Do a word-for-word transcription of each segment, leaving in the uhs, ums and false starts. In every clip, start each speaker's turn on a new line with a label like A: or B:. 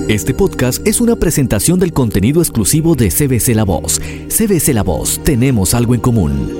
A: Este podcast es una presentación del contenido exclusivo de C B C La Voz. C B C La Voz, tenemos algo en común.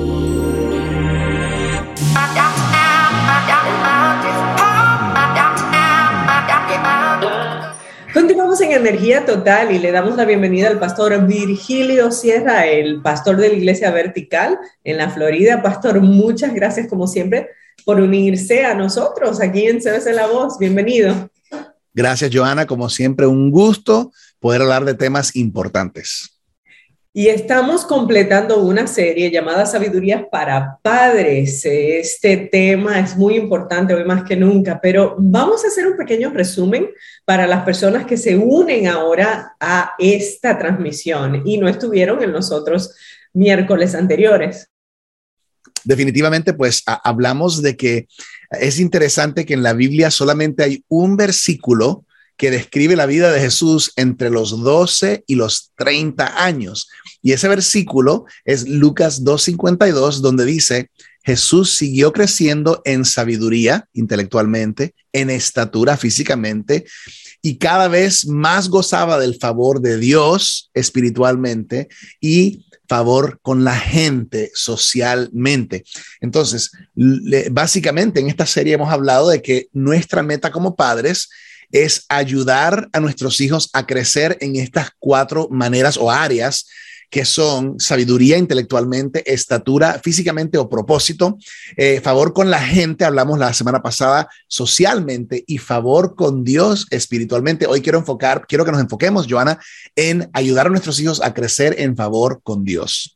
B: Continuamos en Energía Total y le damos la bienvenida al pastor Virgilio Sierra, el pastor de la Iglesia Vertical en la Florida. Pastor, muchas gracias como siempre por unirse a nosotros aquí en C B C La Voz. Bienvenido.
C: Gracias, Joana. Como siempre, un gusto poder hablar de temas importantes.
B: Y estamos completando una serie llamada Sabiduría para Padres. Este tema es muy importante hoy más que nunca, pero vamos a hacer un pequeño resumen para las personas que se unen ahora a esta transmisión y no estuvieron en los otros miércoles anteriores.
C: Definitivamente, pues a, hablamos de que es interesante que en la Biblia solamente hay un versículo que describe la vida de Jesús entre los doce y los treinta años. Y ese versículo es Lucas dos cincuenta y dos, donde dice: Jesús siguió creciendo en sabiduría intelectualmente, en estatura físicamente, y cada vez más gozaba del favor de Dios espiritualmente y favor con la gente socialmente. Entonces, le, básicamente en esta serie hemos hablado de que nuestra meta como padres es ayudar a nuestros hijos a crecer en estas cuatro maneras o áreas que son sabiduría intelectualmente, estatura físicamente o propósito, eh, favor con la gente, hablamos la semana pasada, socialmente, y favor con Dios espiritualmente. Hoy quiero enfocar, quiero que nos enfoquemos, Joana, en ayudar a nuestros hijos a crecer en favor con Dios.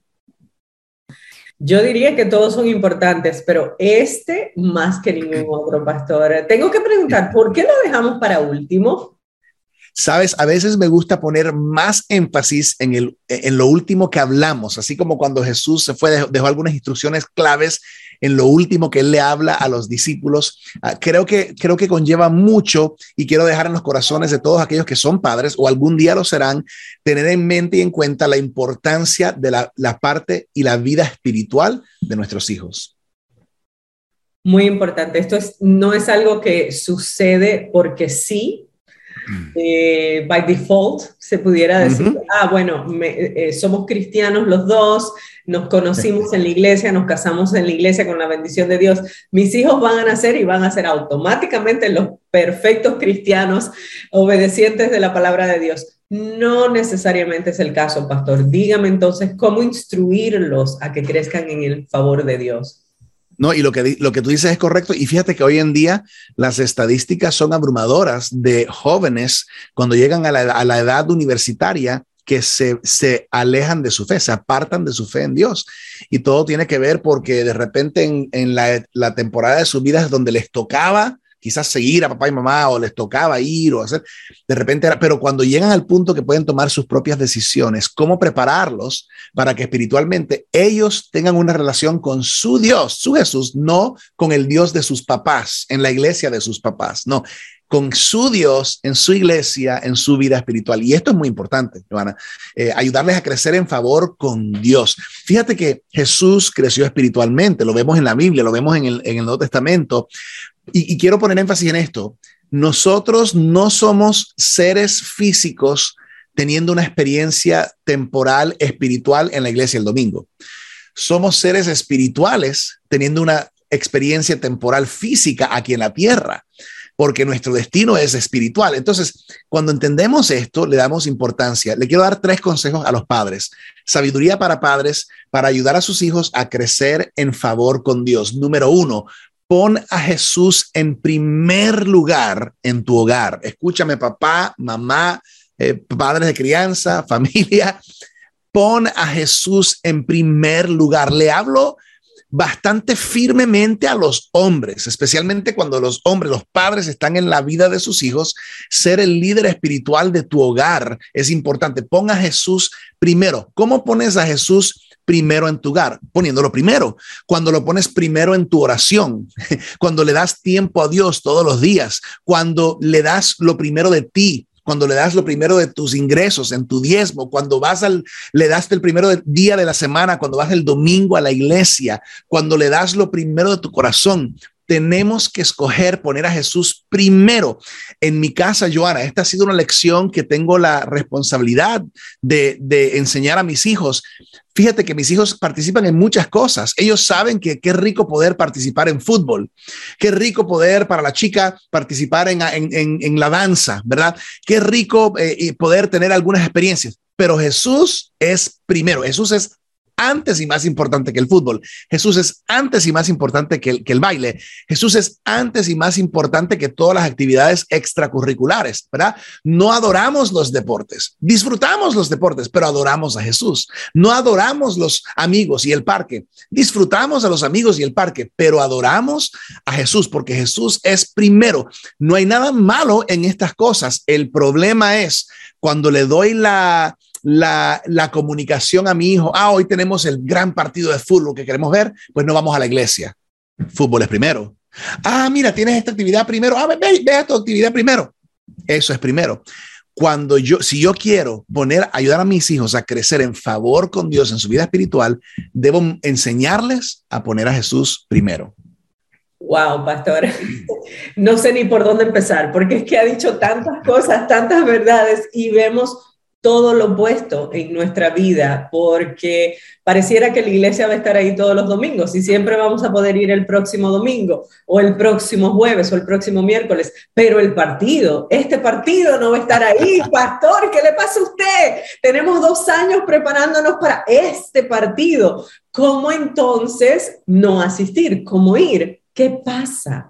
B: Yo diría que todos son importantes, pero este más que ningún otro, pastor. Tengo que preguntar, ¿por qué lo dejamos para último?
C: Sabes, a veces me gusta poner más énfasis en, el, en lo último que hablamos, así como cuando Jesús se fue, dejó, dejó algunas instrucciones claves en lo último que él le habla a los discípulos. Uh, creo que, creo que conlleva mucho y quiero dejar en los corazones de todos aquellos que son padres o algún día lo serán, tener en mente y en cuenta la importancia de la, la parte y la vida espiritual de nuestros hijos.
B: Muy importante. Esto es, no es algo que sucede porque sí. Eh, by default se pudiera decir, uh-huh. ah, bueno, me, eh, somos cristianos los dos, nos conocimos en la iglesia, nos casamos en la iglesia con la bendición de Dios, mis hijos van a nacer y van a ser automáticamente los perfectos cristianos obedecientes de la palabra de Dios. No necesariamente es el caso, pastor. Dígame entonces cómo instruirlos a que crezcan en el favor de Dios.
C: No, y lo que, lo que tú dices es correcto. Y fíjate que hoy en día las estadísticas son abrumadoras de jóvenes cuando llegan a la, a la edad universitaria que se, se alejan de su fe, se apartan de su fe en Dios. Y todo tiene que ver porque de repente en, en la, la temporada de sus vidas donde les tocaba quizás seguir a papá y mamá o les tocaba ir o hacer, de repente era, pero cuando llegan al punto que pueden tomar sus propias decisiones, ¿cómo prepararlos para que espiritualmente ellos tengan una relación con su Dios, su Jesús, no con el Dios de sus papás, en la iglesia de sus papás, no, con su Dios en su iglesia, en su vida espiritual? Y esto es muy importante, Joana, eh, ayudarles a crecer en favor con Dios. Fíjate que Jesús creció espiritualmente, lo vemos en la Biblia, lo vemos en el, en el Nuevo Testamento. Y, y quiero poner énfasis en esto. Nosotros no somos seres físicos teniendo una experiencia temporal, espiritual en la iglesia el domingo. Somos seres espirituales teniendo una experiencia temporal física aquí en la tierra, porque nuestro destino es espiritual. Entonces, cuando entendemos esto, le damos importancia. Le quiero dar tres consejos a los padres. Sabiduría para padres, para ayudar a sus hijos a crecer en favor con Dios. Número uno, pon a Jesús en primer lugar en tu hogar. Escúchame, papá, mamá, eh, padres de crianza, familia. Pon a Jesús en primer lugar. Le hablo bastante firmemente a los hombres, especialmente cuando los hombres, los padres están en la vida de sus hijos. Ser el líder espiritual de tu hogar es importante. Pon a Jesús primero. ¿Cómo pones a Jesús primero en tu hogar? Poniéndolo primero. Cuando lo pones primero en tu oración, cuando le das tiempo a Dios todos los días, cuando le das lo primero de ti, cuando le das lo primero de tus ingresos en tu diezmo, cuando vas al, le das el primero del día de la semana, cuando vas el domingo a la iglesia, cuando le das lo primero de tu corazón. tenemos que escoger poner a Jesús primero. En mi casa, Joana, esta ha sido una lección que tengo la responsabilidad de, de enseñar a mis hijos. Fíjate que mis hijos participan en muchas cosas. Ellos saben que qué rico poder participar en fútbol, qué rico poder para la chica participar en, en, en, en la danza, ¿verdad? Qué rico eh, poder tener algunas experiencias. Pero Jesús es primero. Jesús es antes y más importante que el fútbol. Jesús es antes y más importante que el, que el baile. Jesús es antes y más importante que todas las actividades extracurriculares, ¿verdad? No adoramos los deportes, disfrutamos los deportes, pero adoramos a Jesús. No adoramos los amigos y el parque, disfrutamos a los amigos y el parque, pero adoramos a Jesús porque Jesús es primero. No hay nada malo en estas cosas. El problema es cuando le doy la La, la comunicación a mi hijo, ah, hoy tenemos el gran partido de fútbol que queremos ver, pues no vamos a la iglesia. Fútbol es primero. Ah, mira, tienes esta actividad primero. Ah, ve, ve, ve a tu actividad primero. Eso es primero. Cuando yo, si yo quiero poner, ayudar a mis hijos a crecer en favor con Dios en su vida espiritual, debo enseñarles a poner a Jesús primero.
B: Wow, pastor. No sé ni por dónde empezar, porque es que ha dicho tantas cosas, tantas verdades, y vemos todo lo opuesto en nuestra vida, porque pareciera que la iglesia va a estar ahí todos los domingos y siempre vamos a poder ir el próximo domingo o el próximo jueves o el próximo miércoles, pero el partido, este partido no va a estar ahí. Pastor, ¿qué le pasa a usted? Tenemos dos años preparándonos para este partido. ¿Cómo entonces no asistir? ¿Cómo ir? ¿Qué pasa?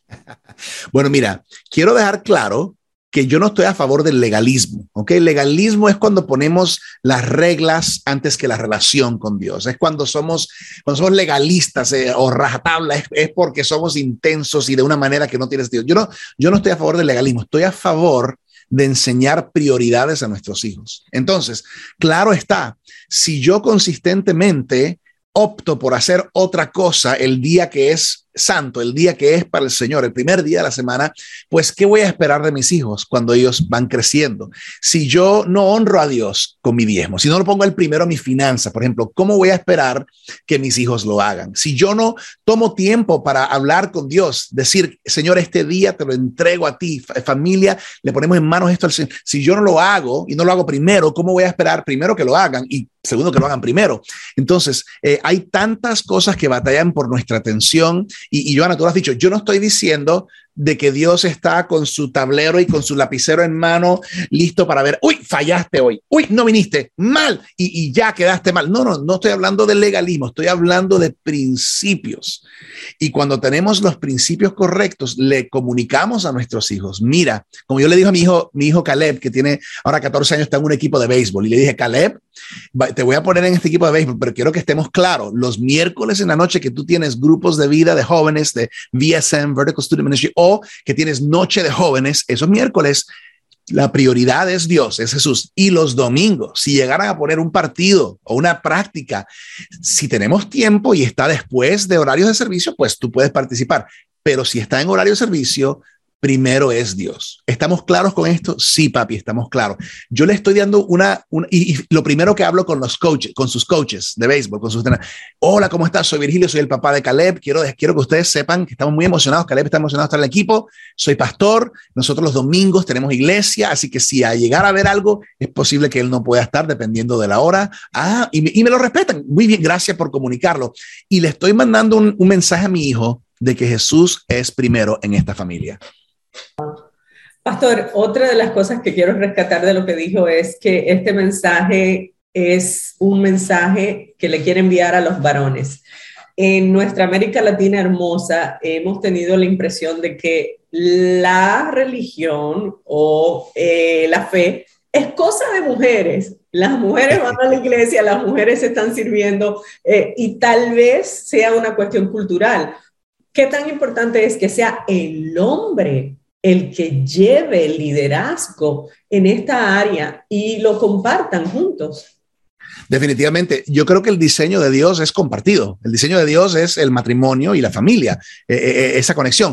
C: Bueno, mira, quiero dejar claro que yo no estoy a favor del legalismo, ¿ok? El legalismo es cuando ponemos las reglas antes que la relación con Dios. Es cuando somos, cuando somos legalistas eh, o rajatabla, es, es porque somos intensos y de una manera que no tiene sentido. Yo no, yo no estoy a favor del legalismo, estoy a favor de enseñar prioridades a nuestros hijos. Entonces, claro está, si yo consistentemente opto por hacer otra cosa el día que es santo, el día que es para el Señor, el primer día de la semana, pues ¿qué voy a esperar de mis hijos cuando ellos van creciendo? Si yo no honro a Dios con mi diezmo, si no lo pongo el primero a mi finanza, por ejemplo, ¿cómo voy a esperar que mis hijos lo hagan? Si yo no tomo tiempo para hablar con Dios, decir, Señor, este día te lo entrego a ti, familia, le ponemos en manos esto al Señor. Si yo no lo hago y no lo hago primero, ¿cómo voy a esperar primero que lo hagan y segundo que lo hagan primero? Entonces, eh, hay tantas cosas que batallan por nuestra atención. Y, y Joana, tú lo has dicho, yo no estoy diciendo de que Dios está con su tablero y con su lapicero en mano, listo para ver, uy, fallaste hoy, uy, no viniste, mal, y, y ya quedaste mal. No, no, no estoy hablando de legalismo, estoy hablando de principios. Y cuando tenemos los principios correctos, le comunicamos a nuestros hijos. Mira, como yo le dije a mi hijo, mi hijo Caleb, que tiene ahora catorce años, está en un equipo de béisbol, y le dije, Caleb, te voy a poner en este equipo de béisbol, pero quiero que estemos claros, los miércoles en la noche que tú tienes grupos de vida de jóvenes de V S M, Vertical Student Ministry, o que tienes noche de jóvenes, esos miércoles, la prioridad es Dios, es Jesús. Y los domingos, si llegaran a poner un partido o una práctica, si tenemos tiempo y está después de horarios de servicio, pues tú puedes participar. Pero si está en horario de servicio, primero es Dios. ¿Estamos claros con esto? Sí, papi, estamos claros. Yo le estoy dando una, una y, y lo primero que hablo con los coaches, con sus coaches de béisbol, con sus entrenadores. Hola, ¿cómo estás? Soy Virgilio, soy el papá de Caleb. Quiero, quiero que ustedes sepan que estamos muy emocionados. Caleb está emocionado de estar en el equipo. Soy pastor. Nosotros los domingos tenemos iglesia, así que si a llegar a ver algo, es posible que él no pueda estar dependiendo de la hora. Ah, y me, y me lo respetan. Muy bien, gracias por comunicarlo. Y le estoy mandando un, un mensaje a mi hijo de que Jesús es primero en esta familia.
B: Pastor, otra de las cosas que quiero rescatar de lo que dijo es que este mensaje es un mensaje que le quiere enviar a los varones. En nuestra América Latina hermosa hemos tenido la impresión de que la religión o eh, la fe es cosa de mujeres. Las mujeres van a la iglesia, las mujeres se están sirviendo eh, y tal vez sea una cuestión cultural. ¿Qué tan importante es que sea el hombre el que lleve el liderazgo en esta área y lo compartan juntos?
C: Definitivamente, yo creo que el diseño de Dios es compartido. El diseño de Dios es el matrimonio y la familia, eh, eh, esa conexión.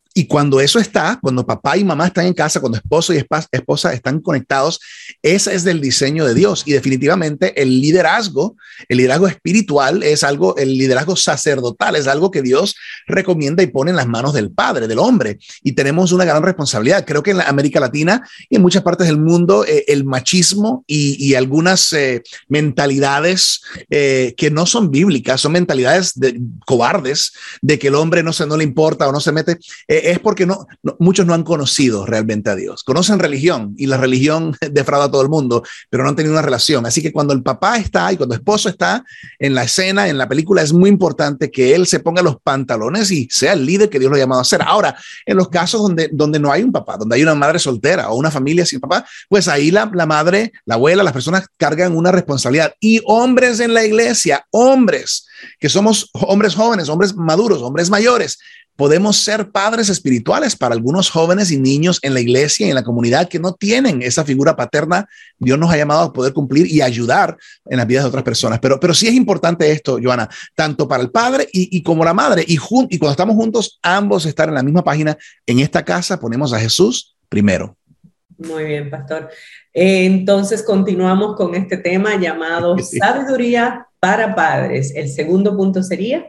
C: Y cuando eso está, cuando papá y mamá están en casa, cuando esposo y esposa están conectados, ese es del diseño de Dios. Y definitivamente el liderazgo, el liderazgo espiritual es algo, el liderazgo sacerdotal es algo que Dios recomienda y pone en las manos del padre, del hombre. Y tenemos una gran responsabilidad. Creo que en la América Latina y en muchas partes del mundo, eh, el machismo y, y algunas eh, mentalidades eh, que no son bíblicas, son mentalidades de, cobardes, de que el hombre no, se, no le importa o no se mete. Eh, es porque no, no, muchos no han conocido realmente a Dios. Conocen religión y la religión defrauda a todo el mundo, pero no han tenido una relación. Así que cuando el papá está y cuando el esposo está en la escena, en la película, es muy importante que él se ponga los pantalones y sea el líder que Dios lo ha llamado a ser. Ahora, en los casos donde, donde no hay un papá, donde hay una madre soltera o una familia sin papá, pues ahí la, la madre, la abuela, las personas cargan una responsabilidad. Y hombres en la iglesia, hombres, que somos hombres jóvenes, hombres maduros, hombres mayores, podemos ser padres espirituales para algunos jóvenes y niños en la iglesia y en la comunidad que no tienen esa figura paterna. Dios nos ha llamado a poder cumplir y ayudar en las vidas de otras personas. Pero, pero sí es importante esto, Joana, tanto para el padre y, y como la madre. Y, jun, y cuando estamos juntos, ambos estar en la misma página. En esta casa ponemos a Jesús primero.
B: Muy bien, pastor. Eh, entonces continuamos con este tema llamado sabiduría para padres. El segundo punto sería...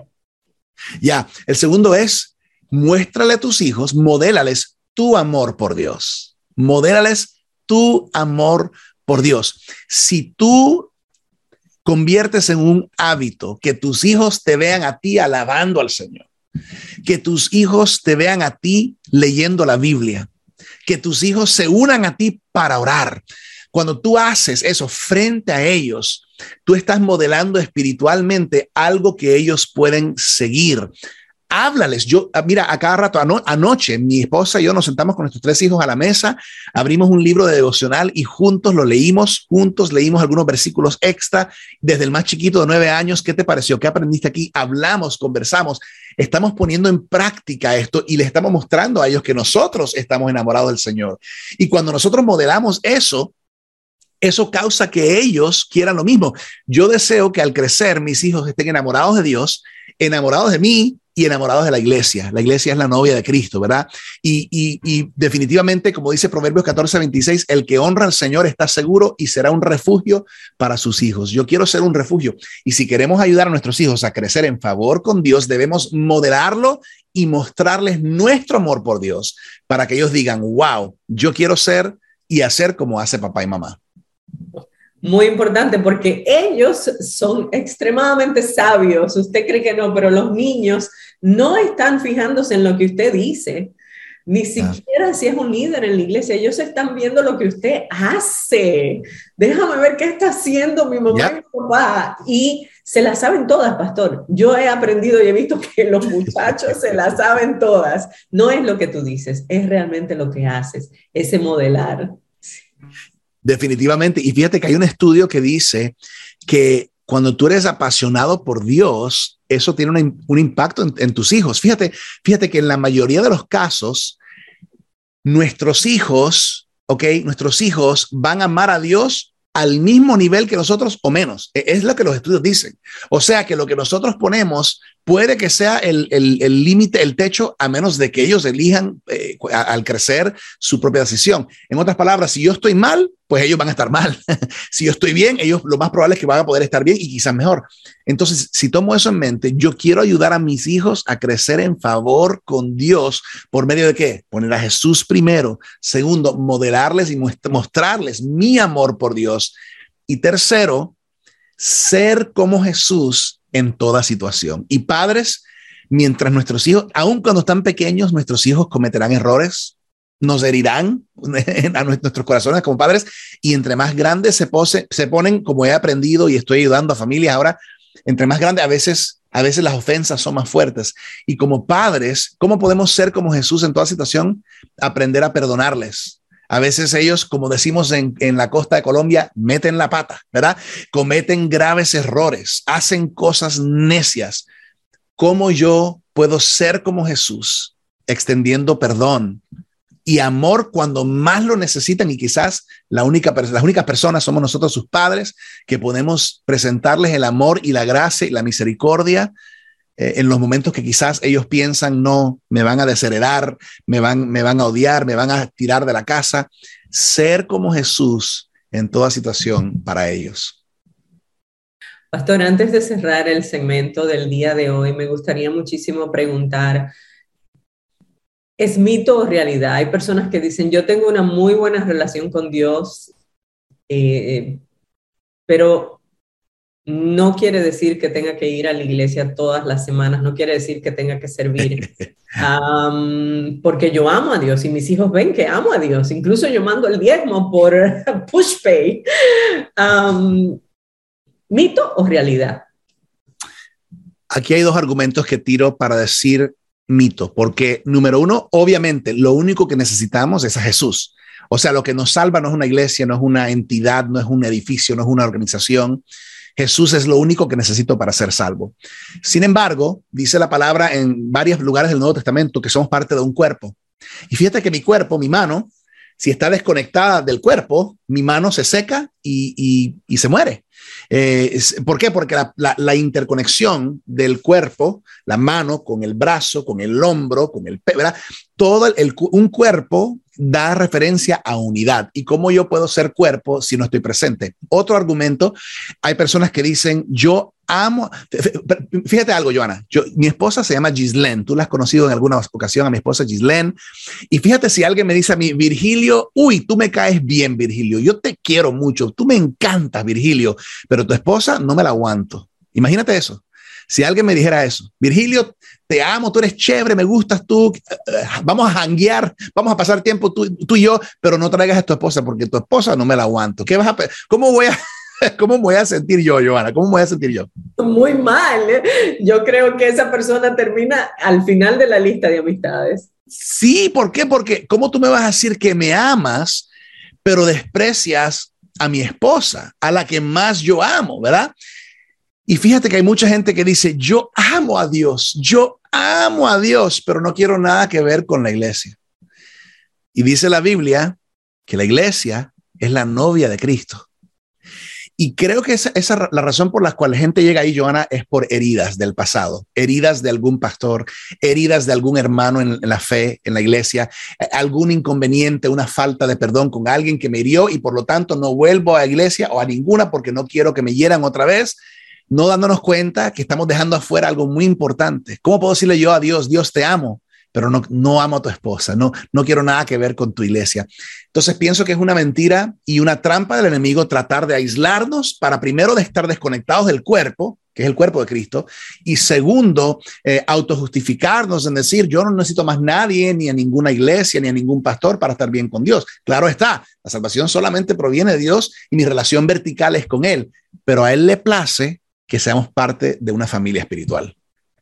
C: Ya, el segundo es... muéstrale a tus hijos, modélales tu amor por Dios. Modélales tu amor por Dios. Si tú conviertes en un hábito que tus hijos te vean a ti alabando al Señor, que tus hijos te vean a ti leyendo la Biblia, que tus hijos se unan a ti para orar. Cuando tú haces eso frente a ellos, tú estás modelando espiritualmente algo que ellos pueden seguir. Háblales. Yo, mira, a cada rato, ano, anoche, mi esposa y yo nos sentamos con nuestros tres hijos a la mesa, abrimos un libro de devocional y juntos lo leímos, juntos leímos algunos versículos extra, desde el más chiquito de nueve años. ¿Qué te pareció? ¿Qué aprendiste aquí? Hablamos, conversamos, estamos poniendo en práctica esto y les estamos mostrando a ellos que nosotros estamos enamorados del Señor. Y cuando nosotros modelamos eso, eso causa que ellos quieran lo mismo. Yo deseo que al crecer mis hijos estén enamorados de Dios, enamorados de mí y enamorados de la iglesia. La iglesia es la novia de Cristo, ¿verdad? Y, y, y definitivamente, como dice Proverbios catorce veintiséis, el que honra al Señor está seguro y será un refugio para sus hijos. Yo quiero ser un refugio. Y si queremos ayudar a nuestros hijos a crecer en favor con Dios, debemos modelarlo y mostrarles nuestro amor por Dios para que ellos digan, wow, yo quiero ser y hacer como hace papá y mamá.
B: Muy importante porque ellos son extremadamente sabios. Usted cree que no, pero los niños no están fijándose en lo que usted dice, ni siquiera si es un líder en la iglesia. Ellos están viendo lo que usted hace. Déjame ver qué está haciendo mi mamá yeah. y mi papá. Y se las saben todas, pastor. Yo he aprendido y he visto que los muchachos se las saben todas. No es lo que tú dices, es realmente lo que haces, ese modelar.
C: Definitivamente. Y fíjate que hay un estudio que dice que cuando tú eres apasionado por Dios, eso tiene una, un impacto en, en tus hijos. Fíjate, fíjate que en la mayoría de los casos, nuestros hijos, ok, nuestros hijos van a amar a Dios al mismo nivel que nosotros o menos. Es lo que los estudios dicen. O sea que lo que nosotros ponemos puede que sea el límite, el, el techo, a menos de que ellos elijan eh, a, al crecer su propia decisión. En otras palabras, si yo estoy mal, pues ellos van a estar mal. Si yo estoy bien, ellos lo más probable es que van a poder estar bien y quizás mejor. Entonces, si tomo eso en mente, yo quiero ayudar a mis hijos a crecer en favor con Dios. ¿Por medio de qué? Poner a Jesús primero. Segundo, modelarles y mostrarles mi amor por Dios. Y tercero, ser como Jesús en toda situación. Y padres, mientras nuestros hijos, aun cuando están pequeños, nuestros hijos cometerán errores, nos herirán a nuestros corazones como padres, y entre más grandes se, pose, se ponen, como he aprendido y estoy ayudando a familias ahora, entre más grandes a veces, a veces las ofensas son más fuertes. Y como padres, ¿cómo podemos ser como Jesús en toda situación? Aprender a perdonarles. A veces ellos, como decimos en, en la costa de Colombia, meten la pata, ¿verdad? Cometen graves errores, hacen cosas necias. ¿Cómo yo puedo ser como Jesús, extendiendo perdón y amor cuando más lo necesitan? Y quizás la única, las únicas personas somos nosotros, sus padres, que podemos presentarles el amor y la gracia y la misericordia eh, en los momentos que quizás ellos piensan, no, me van a desheredar, me van, me van a odiar, me van a tirar de la casa. Ser como Jesús en toda situación para ellos.
B: Pastor, antes de cerrar el segmento del día de hoy, me gustaría muchísimo preguntar, ¿es mito o realidad? Hay personas que dicen, yo tengo una muy buena relación con Dios, eh, pero no quiere decir que tenga que ir a la iglesia todas las semanas, no quiere decir que tenga que servir, um, porque yo amo a Dios y mis hijos ven que amo a Dios, incluso yo mando el diezmo por PushPay. Um, ¿Mito o realidad?
C: Aquí hay dos argumentos que tiro para decir mito, porque número uno, obviamente, lo único que necesitamos es a Jesús. O sea, lo que nos salva no es una iglesia, no es una entidad, no es un edificio, no es una organización. Jesús es lo único que necesito para ser salvo. Sin embargo, dice la palabra en varios lugares del Nuevo Testamento que somos parte de un cuerpo. Y fíjate que mi cuerpo, mi mano, si está desconectada del cuerpo, mi mano se seca y, y, y se muere. Eh, ¿Por qué? Porque la, la, la interconexión del cuerpo, la mano con el brazo, con el hombro, con el pecho, todo el, el, un cuerpo da referencia a unidad. ¿Y cómo yo puedo ser cuerpo si no estoy presente? Otro argumento, hay personas que dicen, yo amo, fíjate algo, Joana, yo, mi esposa se llama Gislén, tú la has conocido en alguna ocasión a mi esposa Gislén, y fíjate si alguien me dice a mí, Virgilio, uy, tú me caes bien, Virgilio, yo te quiero mucho, tú me encantas, Virgilio, pero tu esposa no me la aguanto. Imagínate eso. Si alguien me dijera eso, Virgilio, te amo, tú eres chévere, me gustas tú, vamos a janguear, vamos a pasar tiempo tú, tú y yo, pero no traigas a tu esposa porque tu esposa no me la aguanto. ¿Qué vas a, cómo voy a, cómo voy a sentir yo, Joana? ¿Cómo voy a sentir yo?
B: Muy mal, ¿eh? Yo creo que esa persona termina al final de la lista de amistades.
C: Sí, ¿por qué? Porque ¿cómo tú me vas a decir que me amas, pero desprecias a mi esposa, a la que más yo amo, ¿verdad? Y fíjate que hay mucha gente que dice, yo amo a Dios, yo amo a Dios, pero no quiero nada que ver con la iglesia. Y dice la Biblia que la iglesia es la novia de Cristo. Y creo que esa, esa la razón por la cual la gente llega ahí, Joana, es por heridas del pasado, heridas de algún pastor, heridas de algún hermano en, en la fe, en la iglesia, algún inconveniente, una falta de perdón con alguien que me hirió y por lo tanto no vuelvo a la iglesia o a ninguna porque no quiero que me hieran otra vez. No dándonos cuenta que estamos dejando afuera algo muy importante. ¿Cómo puedo decirle yo a Dios, Dios te amo, pero no, no amo a tu esposa, no, no quiero nada que ver con tu iglesia? Entonces pienso que es una mentira y una trampa del enemigo tratar de aislarnos para primero de estar desconectados del cuerpo, que es el cuerpo de Cristo, y segundo, eh, autojustificarnos en decir, yo no necesito más nadie, ni a ninguna iglesia, ni a ningún pastor para estar bien con Dios. Claro está, la salvación solamente proviene de Dios y mi relación vertical es con Él, pero a Él le place que seamos parte de una familia espiritual.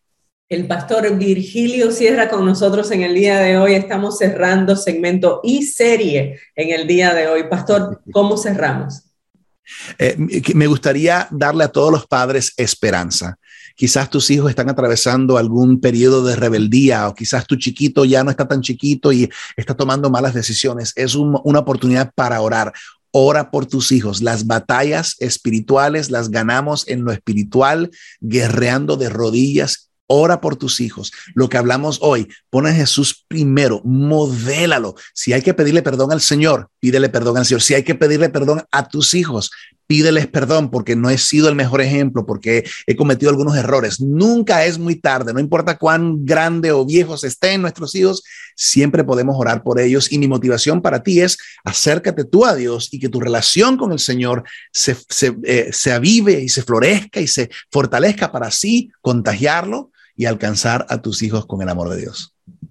B: El pastor Virgilio Sierra con nosotros en el día de hoy. Estamos cerrando segmento y serie en el día de hoy. Pastor, ¿cómo cerramos?
C: Eh, me gustaría darle a todos los padres esperanza. Quizás tus hijos están atravesando algún periodo de rebeldía o quizás tu chiquito ya no está tan chiquito y está tomando malas decisiones. Es un, una oportunidad para orar. Ora por tus hijos. Las batallas espirituales las ganamos en lo espiritual, guerreando de rodillas. Ora por tus hijos. Lo que hablamos hoy, pon a Jesús primero, modélalo. Si hay que pedirle perdón al Señor, pídele perdón al Señor. Si hay que pedirle perdón a tus hijos, pídeles perdón porque no he sido el mejor ejemplo, porque he cometido algunos errores. Nunca es muy tarde, no importa cuán grande o viejos estén nuestros hijos, siempre podemos orar por ellos. Y mi motivación para ti es acércate tú a Dios y que tu relación con el Señor se, se, eh, se avive y se florezca y se fortalezca para así contagiarlo y alcanzar a tus hijos con el amor de Dios.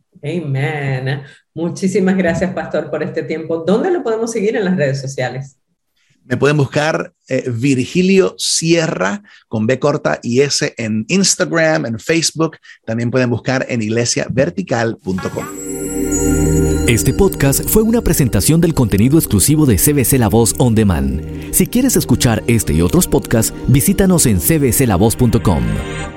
B: Amén. Muchísimas gracias, pastor, por este tiempo. ¿Dónde lo podemos seguir en las redes sociales?
C: Me pueden buscar eh, Virgilio Sierra con B corta y S en Instagram, en Facebook. También pueden buscar en iglesia vertical punto com.
A: Este podcast fue una presentación del contenido exclusivo de C B C La Voz On Demand. Si quieres escuchar este y otros podcasts, visítanos en c b c la voz punto com.